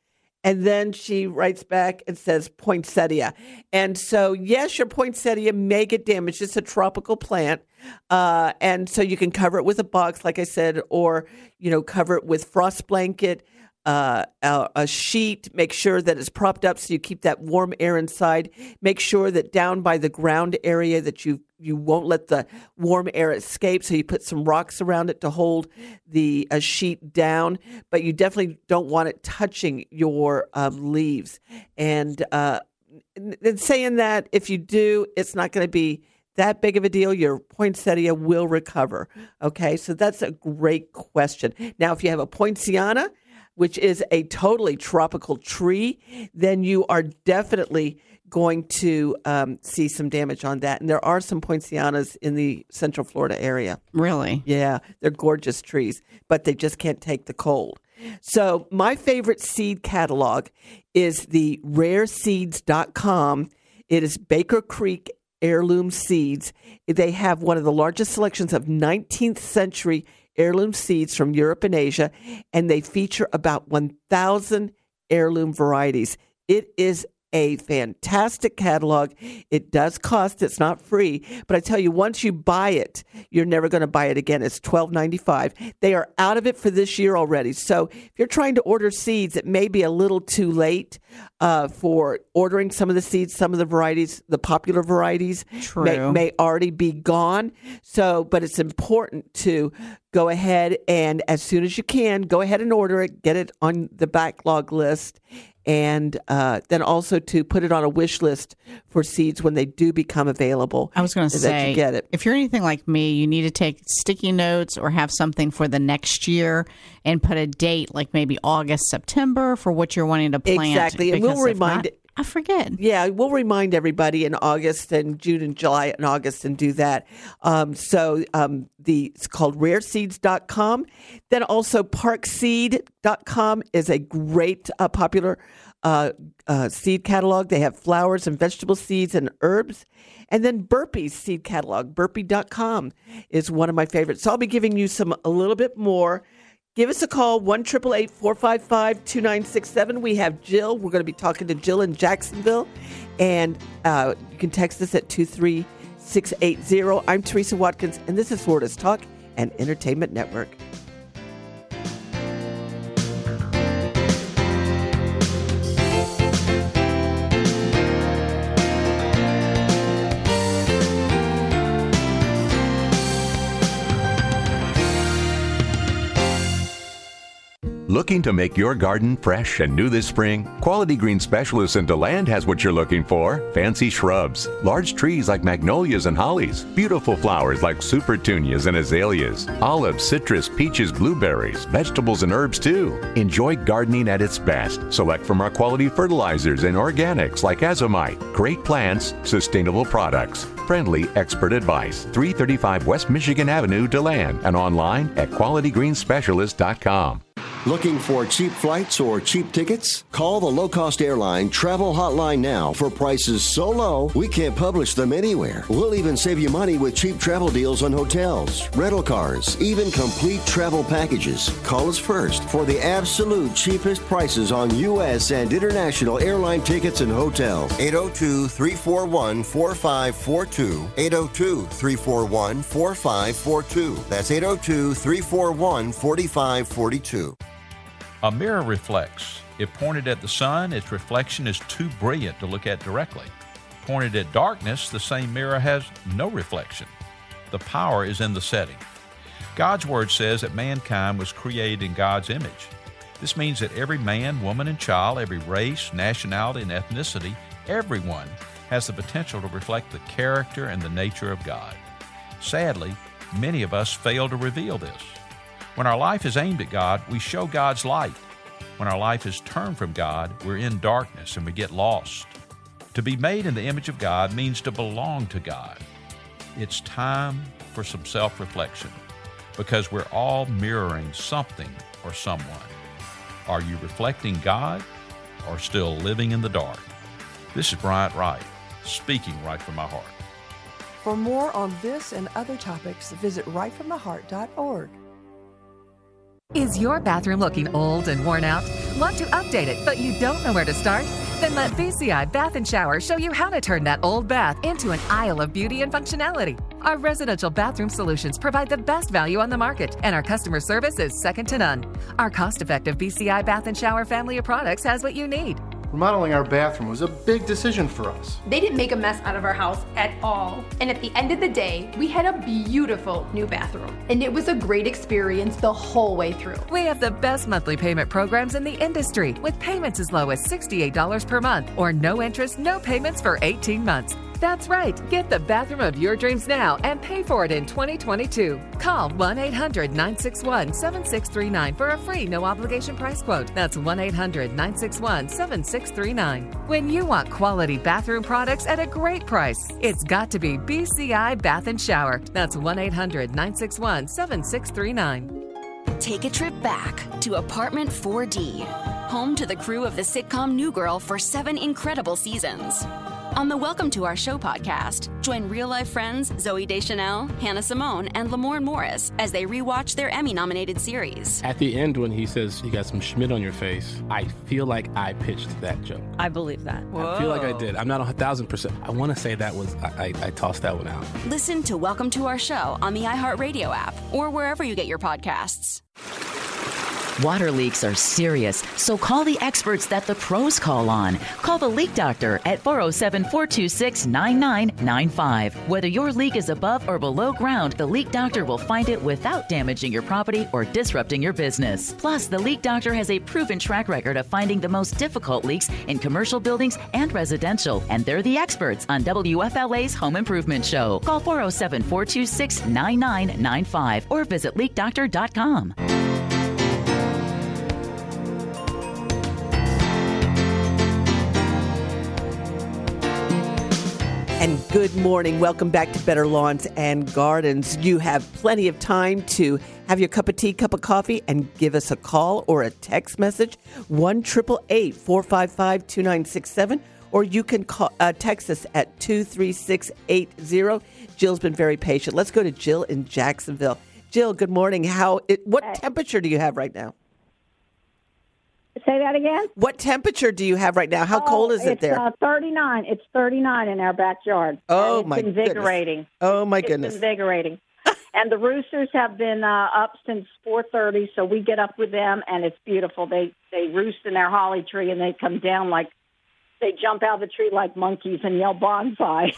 Speaker 2: And then she writes back and says poinsettia. And so, yes, your poinsettia may get damaged. It's a tropical plant. Uh, and so you can cover it with a box, like I said, or, you know, cover it with frost blanket, uh, a, a sheet. Make sure that it's propped up so you keep that warm air inside. Make sure that down by the ground area that you you won't let the warm air escape. So you put some rocks around it to hold the uh, sheet down. But you definitely don't want it touching your um, leaves. And, uh, and saying that, if you do, it's not going to be that big of a deal. Your poinsettia will recover. Okay, so that's a great question. Now, if you have a poinciana, which is a totally tropical tree, then you are definitely going to um, see some damage on that. And there are some poincianas in the Central Florida area.
Speaker 3: Really?
Speaker 2: Yeah, they're gorgeous trees, but they just can't take the cold. So my favorite seed catalog is the rare seeds dot com. It is Baker Creek Heirloom Seeds. They have one of the largest selections of nineteenth century heirloom seeds from Europe and Asia, and they feature about one thousand heirloom varieties. It is a fantastic catalog. It does cost. It's not free. But I tell you, once you buy it, you're never going to buy it again. It's twelve ninety-five. They are out of it for this year already. So if you're trying to order seeds, it may be a little too late uh, for ordering some of the seeds. Some of the varieties, the popular varieties,
Speaker 3: True.
Speaker 2: may, may already be gone. So, but it's important to go ahead and, as soon as you can, go ahead and order it. Get it on the backlog list. And uh, then also to put it on a wish list for seeds when they do become available.
Speaker 3: I was going to say,
Speaker 2: you get it.
Speaker 3: If you're anything like me, you need to take sticky notes or have something for the next year and put a date, like maybe August, September, for what you're wanting to plant.
Speaker 2: Exactly, and we'll remind
Speaker 3: it. I forget.
Speaker 2: Yeah, we'll remind everybody in August and June and July and August and do that. Um, so um, the it's called rare seeds dot com. Then also park seed dot com is a great uh, popular uh, uh, seed catalog. They have flowers and vegetable seeds and herbs. And then Burpee's seed catalog, burpee dot com, is one of my favorites. So I'll be giving you some a little bit more. Give us a call, one eight eight eight, four five five, two nine six seven. We have Jill. We're going to be talking to Jill in Jacksonville. And uh, you can text us at two three six eight zero. I'm Teresa Watkins, and this is Florida's Talk and Entertainment Network.
Speaker 4: Looking to make your garden fresh and new this spring? Quality Green Specialists in DeLand has what you're looking for. Fancy shrubs, large trees like magnolias and hollies, beautiful flowers like supertunias and azaleas, olives, citrus, peaches, blueberries, vegetables and herbs too. Enjoy gardening at its best. Select from our quality fertilizers and organics like azomite. Great plants, sustainable products. Friendly expert advice. three thirty-five West Michigan Avenue, DeLand, and online at quality green specialist dot com.
Speaker 5: Looking for cheap flights or cheap tickets? Call the low-cost airline travel hotline now for prices so low we can't publish them anywhere. We'll even save you money with cheap travel deals on hotels, rental cars, even complete travel packages. Call us first for the absolute cheapest prices on U S and international airline tickets and hotels.
Speaker 6: eight oh two, three four one, four five four two. eight oh two, three four one, four five four two. That's eight oh two, three four one, four five four two.
Speaker 7: A mirror reflects. If pointed at the sun, its reflection is too brilliant to look at directly. Pointed at darkness, the same mirror has no reflection. The power is in the setting. God's Word says that mankind was created in God's image. This means that every man, woman, and child, every race, nationality, and ethnicity, everyone has the potential to reflect the character and the nature of God. Sadly, many of us fail to reveal this. When our life is aimed at God, we show God's light. When our life is turned from God, we're in darkness and we get lost. To be made in the image of God means to belong to God. It's time for some self-reflection because we're all mirroring something or someone. Are you reflecting God or still living in the dark? This is Bryant Wright, speaking right from my heart.
Speaker 8: For more on this and other topics, visit right from the heart dot org.
Speaker 10: Is your bathroom looking old and worn out? Want to update it, but you don't know where to start? Then let B C I Bath and Shower show you how to turn that old bath into an aisle of beauty and functionality. Our residential bathroom solutions provide the best value on the market, and our customer service is second to none. Our cost-effective B C I Bath and Shower family of products has what you need.
Speaker 11: Remodeling our bathroom was a big decision for us.
Speaker 12: They didn't make a mess out of our house at all. And at the end of the day, we had a beautiful new bathroom. And it was a great experience the whole way through.
Speaker 10: We have the best monthly payment programs in the industry, with payments as low as sixty-eight dollars per month or no interest, no payments for eighteen months. That's right. Get the bathroom of your dreams now and pay for it in twenty twenty-two. Call one eight hundred nine six one seven six three nine for a free no-obligation price quote. That's one eight hundred nine six one seven six three nine. When you want quality bathroom products at a great price, it's got to be B C I Bath and Shower. That's one eight hundred nine six one seven six three nine.
Speaker 13: Take a trip back to Apartment four D, home to the crew of the sitcom New Girl for seven incredible seasons. On the Welcome to Our Show podcast, join real-life friends Zooey Deschanel, Hannah Simone, and Lamorne Morris as they rewatch their Emmy-nominated series.
Speaker 14: At the end, when he says, you got some Schmidt on your face, I feel like I pitched that joke.
Speaker 15: I believe that.
Speaker 14: I feel like I did. I'm not a thousand percent. I want to say that was, I, I, I tossed that one out.
Speaker 13: Listen to Welcome to Our Show on the iHeartRadio app or wherever you get your podcasts.
Speaker 25: Water leaks are serious, so call the experts that the pros call on. Call the Leak Doctor at four oh seven, four two six, nine nine nine five. Whether your leak is above or below ground, the Leak Doctor will find it without damaging your property or disrupting your business. Plus, the Leak Doctor has a proven track record of finding the most difficult leaks in commercial buildings and residential, and they're the experts on W F L A's Home Improvement Show. Call four oh seven, four two six, nine nine nine five or visit leak doctor dot com.
Speaker 2: And good morning. Welcome back to Better Lawns and Gardens. You have plenty of time to have your cup of tea, cup of coffee, and give us a call or a text message, one eight eight eight, four five five, two nine six seven, or you can call, uh, text us at two three six eight zero. Jill's been very patient. Let's go to Jill in Jacksonville. Jill, good morning. How? It, what hey. temperature do you have right now?
Speaker 27: Say that again?
Speaker 2: What temperature do you have right now? How
Speaker 27: oh,
Speaker 2: cold is it there?
Speaker 27: It's uh, thirty-nine. It's thirty-nine in our backyard.
Speaker 2: Oh,
Speaker 27: it's
Speaker 2: my
Speaker 27: invigorating.
Speaker 2: goodness. Oh, my
Speaker 27: it's
Speaker 2: goodness.
Speaker 27: invigorating. And the roosters have been uh, up since four thirty, so we get up with them, and it's beautiful. They they roost in our holly tree, and they come down like, they jump out of the tree like monkeys and yell bonsai.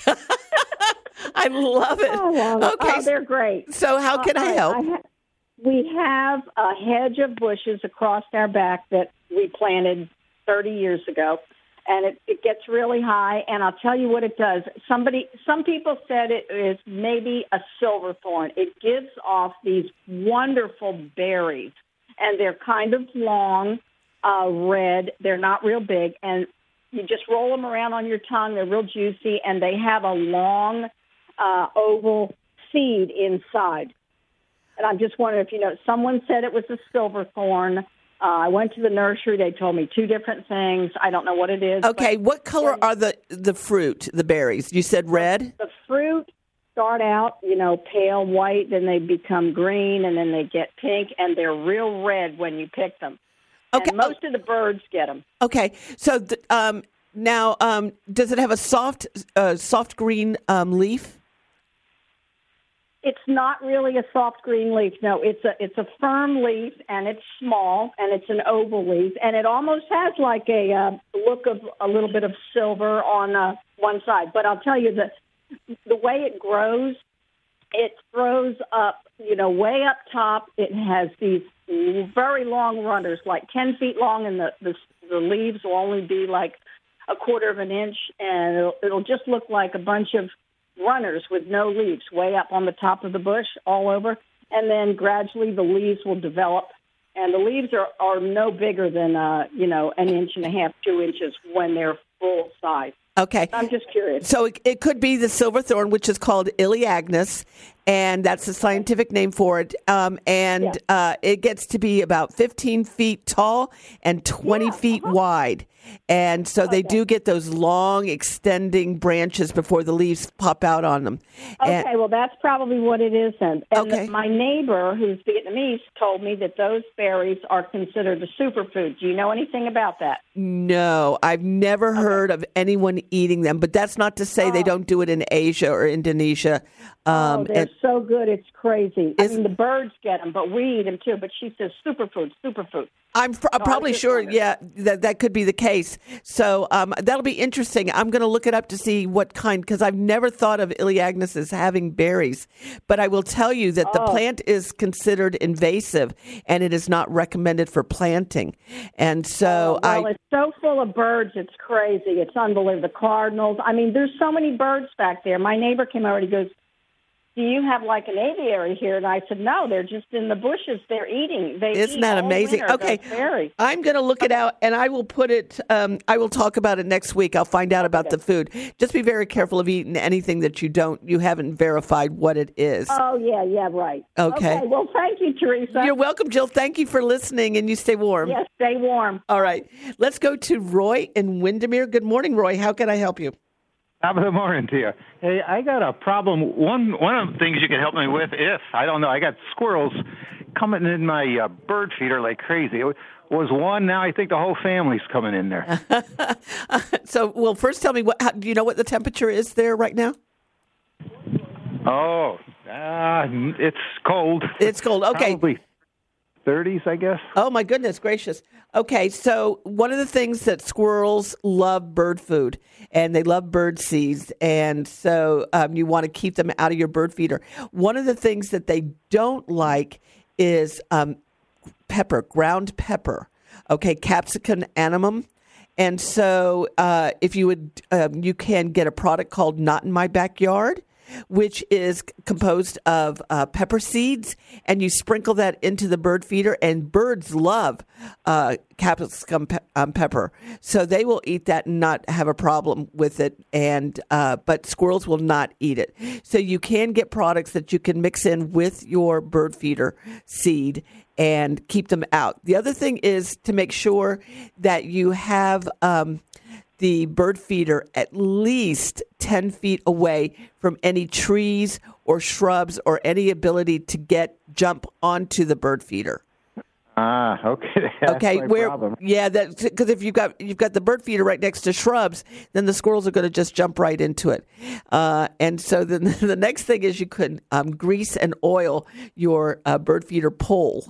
Speaker 2: I love it.
Speaker 27: I love it.
Speaker 2: Okay.
Speaker 27: Oh, they're great.
Speaker 2: So how can uh, I help? I, I ha-
Speaker 27: we have a hedge of bushes across our back that we planted thirty years ago, and it, it gets really high, and I'll tell you what it does. Somebody, some people said it is maybe a silverthorn. It gives off these wonderful berries, and they're kind of long, uh, red. They're not real big, and you just roll them around on your tongue. They're real juicy, and they have a long uh, oval seed inside. And I'm just wondering if, you know, someone said it was a silverthorn. Uh, I went to the nursery. They told me two different things. I don't know what it is.
Speaker 2: Okay, what color are the, the fruit, the berries? You said red?
Speaker 27: The fruit start out, you know, pale white, then they become green, and then they get pink, and they're real red when you pick them. Okay. And most of the birds get them.
Speaker 2: Okay, so th- um, now um, does it have a soft, uh, soft green um, leaf?
Speaker 27: It's not really a soft green leaf. No, it's a it's a firm leaf, and it's small, and it's an oval leaf, and it almost has like a uh, look of a little bit of silver on uh, one side. But I'll tell you that the way it grows, it throws up, you know, way up top. It has these very long runners, like ten feet long, and the the, the leaves will only be like a quarter of an inch, and it'll, it'll just look like a bunch of runners with no leaves way up on the top of the bush all over, and then gradually the leaves will develop, and the leaves are, are no bigger than uh you know an inch and a half, two inches when they're full size.
Speaker 2: Okay.
Speaker 27: I'm just curious.
Speaker 2: So it, it could be the silverthorn, which is called Elaeagnus, and that's the scientific name for it. Um, and
Speaker 27: Yeah.
Speaker 2: uh, it gets to be about fifteen feet tall and twenty feet wide. And so they do get those long extending branches before the leaves pop out on them.
Speaker 27: Okay,
Speaker 2: And-
Speaker 27: well, that's probably what it is then. And
Speaker 2: Okay.
Speaker 27: my neighbor, who's Vietnamese, told me that those berries are considered a superfood. Do you know anything about that?
Speaker 2: No, I've never heard of anyone eating them, but that's not to say they don't do it in Asia or Indonesia. Um,
Speaker 27: oh, they're
Speaker 2: and-
Speaker 27: so good, it's crazy. I mean, the birds get them, but we eat them too. But she says superfood, superfood.
Speaker 2: I'm, pr- I'm
Speaker 27: So I
Speaker 2: probably
Speaker 27: just
Speaker 2: sure,
Speaker 27: wondered.
Speaker 2: yeah, that that could be the case. So um, that'll be interesting. I'm going to look it up to see what kind, because I've never thought of Elaeagnus as having berries. But I will tell you that the
Speaker 27: Oh.
Speaker 2: plant is considered invasive, and it is not recommended for planting. And so
Speaker 27: Well,
Speaker 2: I.
Speaker 27: it's so full of birds, it's crazy. It's unbelievable. The cardinals. I mean, there's so many birds back there. My neighbor came over and he goes, do you have like an aviary here? And I said, no, they're just in the bushes. They're eating. They
Speaker 2: Isn't
Speaker 27: eat
Speaker 2: that
Speaker 27: all
Speaker 2: amazing?
Speaker 27: winter,
Speaker 2: Okay.
Speaker 27: those berries.
Speaker 2: I'm going to look it out, and I will put it. Um, I will talk about it next week. I'll find out about the food. Just be very careful of eating anything that you don't, you haven't verified what it is.
Speaker 27: Oh, yeah, yeah, right.
Speaker 2: Okay.
Speaker 27: Okay, well, thank you, Teresa.
Speaker 2: You're welcome, Jill. Thank you for listening, and you stay warm.
Speaker 27: Yes, stay warm.
Speaker 2: All right. Let's go to Roy in Windermere. Good morning, Roy. How can I help you?
Speaker 15: Top of the morning to you. Hey, I got a problem. One one of the things you can help me with, if I don't know, I got squirrels coming in my uh, bird feeder like crazy. It was one. Now I think the whole family's coming in there.
Speaker 2: So, well, first tell me, what? How, do you know what the temperature is there right now?
Speaker 15: Oh, uh, it's cold.
Speaker 2: It's cold. Okay.
Speaker 15: Probably thirties, I guess.
Speaker 2: Oh, my goodness gracious. Okay, so one of the things that squirrels love bird food, and they love bird seeds, and so um, you want to keep them out of your bird feeder. One of the things that they don't like is um, pepper, ground pepper, okay, Capsicum animum. And so uh, if you would, um, you can get a product called Not in My Backyard, which is composed of uh, pepper seeds, and you sprinkle that into the bird feeder, and birds love uh, capsicum pe- um, pepper, so they will eat that and not have a problem with it. And uh, but squirrels will not eat it. So you can get products that you can mix in with your bird feeder seed and keep them out. The other thing is to make sure that you have um, the bird feeder at least ten feet away from any trees or shrubs or any ability to get jump onto the bird feeder.
Speaker 15: Ah, okay. That's
Speaker 2: okay,
Speaker 15: my
Speaker 2: where
Speaker 15: problem.
Speaker 2: yeah, that because if you've got you've got the bird feeder right next to shrubs, then the squirrels are going to just jump right into it. Uh, and so then the next thing is you could um, grease and oil your uh, bird feeder pole.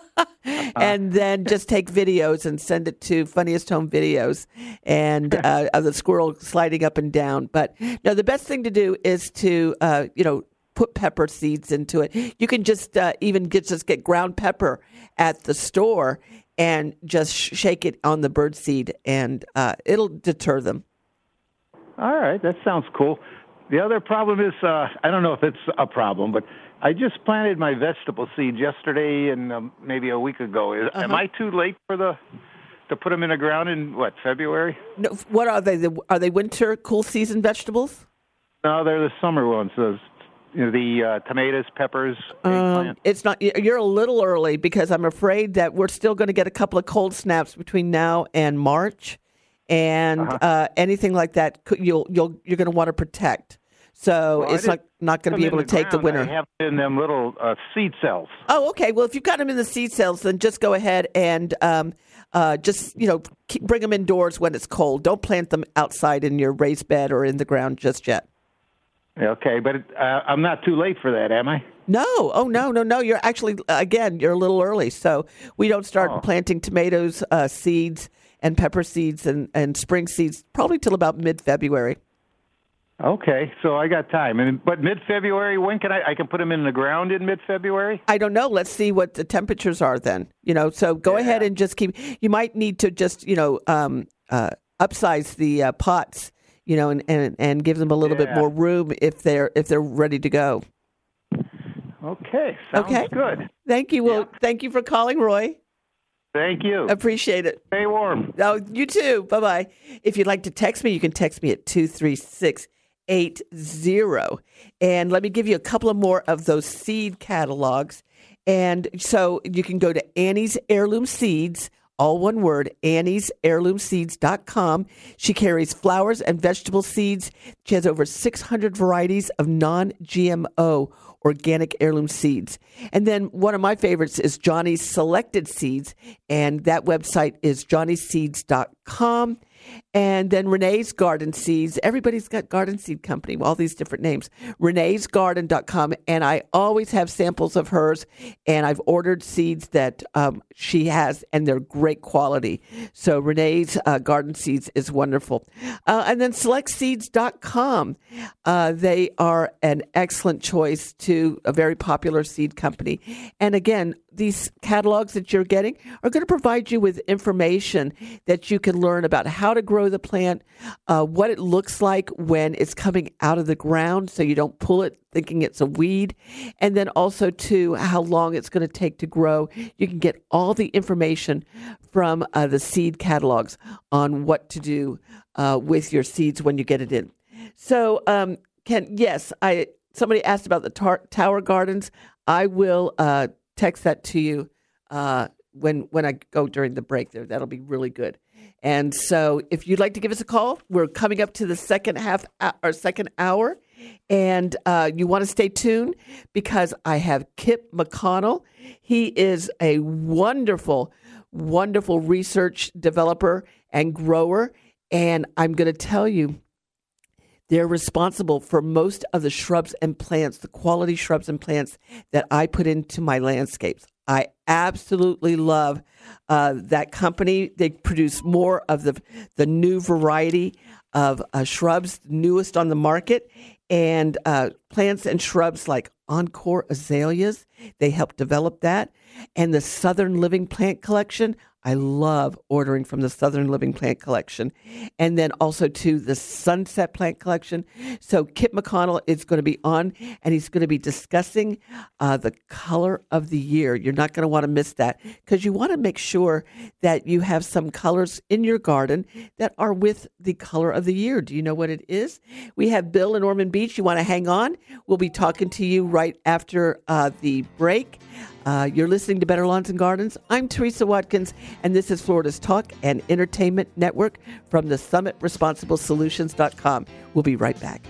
Speaker 2: And then just take videos and send it to Funniest Home Videos and uh, of the squirrel sliding up and down. But no, the best thing to do is to uh, you know put pepper seeds into it. You can just uh, even get just get ground pepper at the store and just sh- shake it on the bird seed, and uh, it'll deter them.
Speaker 15: All right, that sounds cool. The other problem is, uh, I don't know if it's a problem, but I just planted my vegetable seeds yesterday and um, maybe a week ago. Is,
Speaker 2: Uh-huh.
Speaker 15: Am I too late for the to put them in the ground in, what, February?
Speaker 2: No, what are they? The, are they winter cool season vegetables?
Speaker 15: No, they're the summer ones. Those, you know, the uh, tomatoes, peppers,
Speaker 2: Um,
Speaker 15: eggplant.
Speaker 2: it's not. You're a little early because I'm afraid that we're still going to get a couple of cold snaps between now and March, and
Speaker 15: Uh-huh.
Speaker 2: uh, anything like that, could- you'll you'll you're going to want to protect. So
Speaker 15: Well, I
Speaker 2: it's not
Speaker 15: didn't
Speaker 2: not going to
Speaker 15: put
Speaker 2: be
Speaker 15: 'em
Speaker 2: able
Speaker 15: in
Speaker 2: to take the
Speaker 15: ground.
Speaker 2: winter.
Speaker 15: I have them in them little uh, seed cells.
Speaker 2: Oh, okay. Well, if you've got them in the seed cells, then just go ahead and um, uh, just you know keep, bring them indoors when it's cold. Don't plant them outside in your raised bed or in the ground just yet.
Speaker 15: Okay, but uh, I'm not too late for that, am I?
Speaker 2: No, oh no, no, no. You're actually again, you're a little early. So we don't start
Speaker 15: Oh.
Speaker 2: planting tomatoes, uh, seeds, and pepper seeds and, and spring seeds probably till about mid February.
Speaker 15: Okay, so I got time. And but mid-February, when can I? I can put them in the ground in mid-February.
Speaker 2: I don't know. Let's see what the temperatures are then. You know, so go ahead and just keep. You might need to just you know um, uh, upsize the uh, pots. You know, and, and, and give them a little bit
Speaker 15: Yeah.
Speaker 2: more room if they're if they're ready to go.
Speaker 15: Okay, sounds
Speaker 2: Okay.
Speaker 15: good.
Speaker 2: Thank you. Well, thank you for calling, Roy.
Speaker 15: Thank you.
Speaker 2: Appreciate it.
Speaker 15: Stay warm.
Speaker 2: Oh, you too. Bye bye. If you'd like to text me, you can text me at two three six eight zero. And let me give you a couple of more of those seed catalogs. And so you can go to Annie's Heirloom Seeds, all one word, Annie's Heirloom Seeds dot com. She carries flowers and vegetable seeds. She has over six hundred varieties of non-G M O organic heirloom seeds. And then one of my favorites is Johnny's Selected Seeds, and that website is johnny seeds dot com. And then Renee's Garden Seeds. Everybody's got garden seed company, all these different names. renees garden dot com. And I always have samples of hers. And I've ordered seeds that um, she has, and they're great quality. So Renee's uh, Garden Seeds is wonderful. Uh, and then select seeds dot com. Uh, they are an excellent choice to a very popular seed company. And again, these catalogs that you're getting are going to provide you with information that you can learn about how to grow the plant, uh, what it looks like when it's coming out of the ground so you don't pull it thinking it's a weed, and then also, too, how long it's going to take to grow. You can get all the information from uh, the seed catalogs on what to do uh, with your seeds when you get it in. So, um, Ken, yes, I somebody asked about the tar- tower gardens. I will uh, text that to you uh, when when I go during the break there. That'll be really good. And so if you'd like to give us a call, we're coming up to the second half, our second hour. And uh, you want to stay tuned because I have Kip McConnell. He is a wonderful, wonderful research developer and grower. And I'm going to tell you, they're responsible for most of the shrubs and plants, the quality shrubs and plants that I put into my landscapes. I absolutely love uh, that company. They produce more of the the new variety of uh, shrubs, newest on the market, and uh, plants and shrubs like Encore azaleas. They help develop that. And the Southern Living Plant Collection, I love ordering from the Southern Living Plant Collection. And then also to the Sunset Plant Collection. So Kip McConnell is going to be on, and he's going to be discussing uh, the color of the year. You're not going to want to miss that because you want to make sure that you have some colors in your garden that are with the color of the year. Do you know what it is? We have Bill in Ormond Beach. You want to hang on? We'll be talking to you right after uh, the break. Uh, you're listening to Better Lawns and Gardens. I'm Teresa Watkins, and this is Florida's Talk and Entertainment Network from the Summit Responsible Solutions dot com. We'll be right back.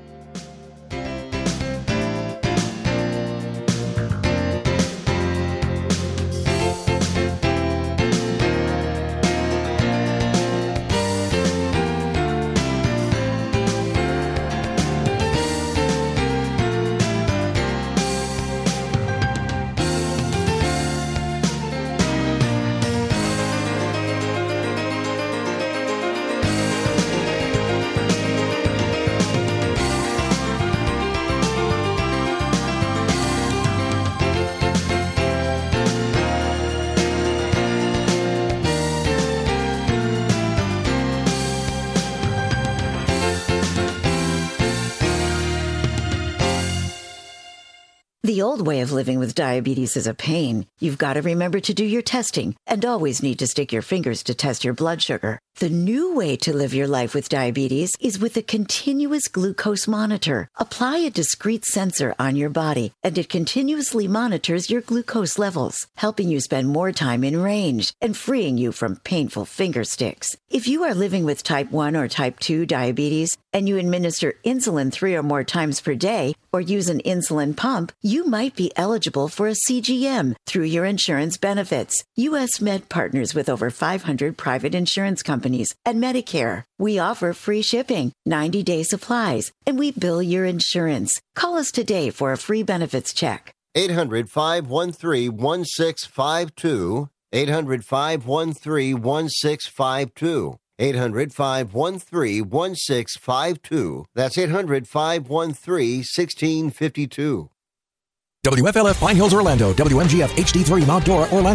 Speaker 18: The old way of living with diabetes is a pain. You've got to remember to do your testing and always need to stick your fingers to test your blood sugar. The new way to live your life with diabetes is with a continuous glucose monitor. Apply a discrete sensor on your body, and it continuously monitors your glucose levels, helping you spend more time in range and freeing you from painful finger sticks. If you are living with type one or type two diabetes and you administer insulin three or more times per day or use an insulin pump, you might be eligible for a C G M through your insurance benefits. U S Med partners with over five hundred private insurance companies and Medicare. We offer free shipping, ninety-day supplies, and we bill your insurance. Call us today for a free benefits check.
Speaker 6: eight hundred, five one three, one six five two. eight hundred, five one three, one six five two. eight hundred, five one three, one six five two. That's eight hundred, five one three, one six five two.
Speaker 19: W F L F Pine Hills, Orlando. W M G F H D three Mount Dora, Orlando.